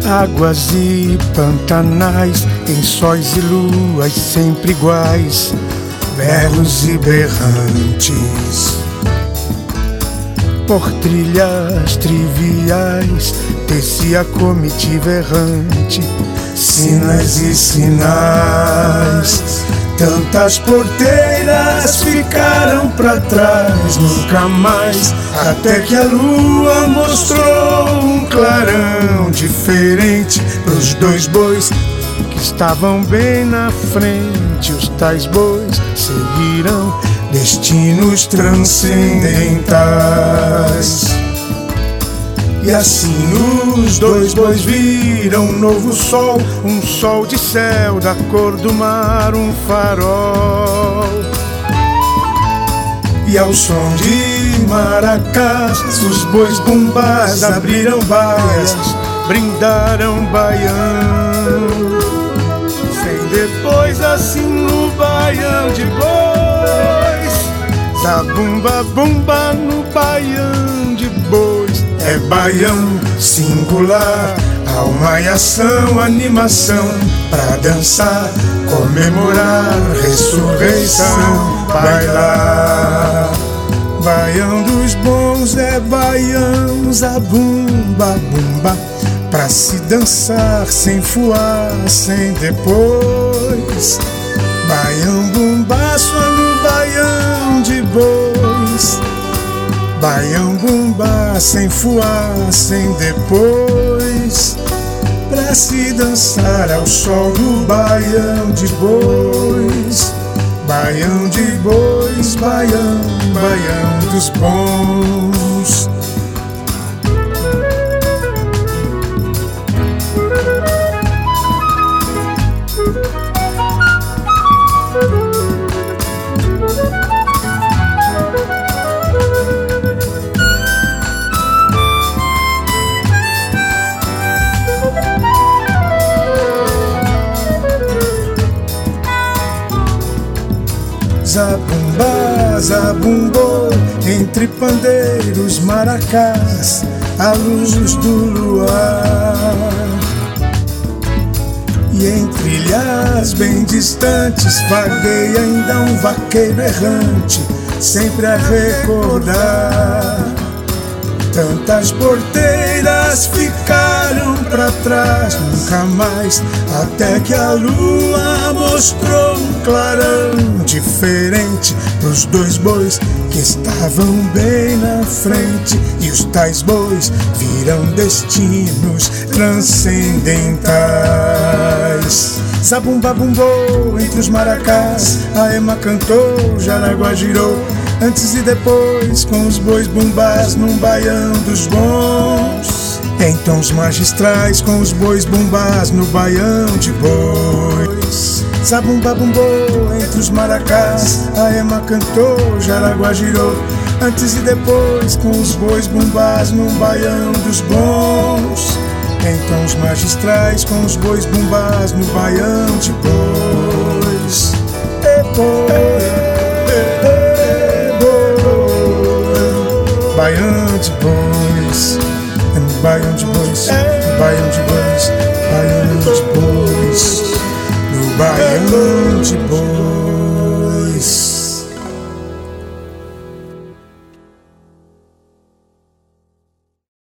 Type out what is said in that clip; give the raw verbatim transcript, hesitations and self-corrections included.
Águas e pantanais, lençóis e luas sempre iguais, belos e berrantes. Por trilhas triviais descia a comitiva errante, sinas e sinais. Tantas porteiras ficaram pra trás, nunca mais, até que a lua mostrou um clarão diferente pros dois bois que estavam bem na frente. Os tais bois seguiram destinos transcendentais. E assim os dois bois viram um novo sol, um sol de céu da cor do mar, um farol. E ao som de maracás, os bois bumbás abriram baias, brindaram baião. Sem depois assim no baião de bois, zabumba bumba no baião de bois. É baião singular, alma e ação, animação, pra dançar, comemorar, ressurreição, bailar. Baião dos bons é baião, zabumba, bumba, pra se dançar sem fuar, sem depois. Baião bumba só no baião de bois, baião bumba sem fuar, sem depois, pra se dançar ao sol do baião de bois. Baião de bois, baião, baião dos bons. Zabumba, zabumbou, entre pandeiros, maracás, a luz do luar. E em trilhas bem distantes vagueia ainda um vaqueiro errante, sempre a recordar. Tantas porteiras ficaram pra trás, nunca mais, até que a lua mostrou um clarão diferente pros dois bois que estavam bem na frente. E os tais bois viram destinos transcendentais. Zabumba bumbou entre os maracás, a ema cantou, Jaraguá girou, antes e depois, com os bois bumbás num baião dos bons. Em tons magistrais, com os bois bumbás no baião de bois. Zabumba bumbou entre os maracás, a ema cantou, Jaraguá girou, antes e depois, com os bois bumbás num baião dos bons. Em tons magistrais, com os bois bumbás no baião de bois. Depois, baião de bois, baião de bois, baião de bois, baião de bois, no baião de bois.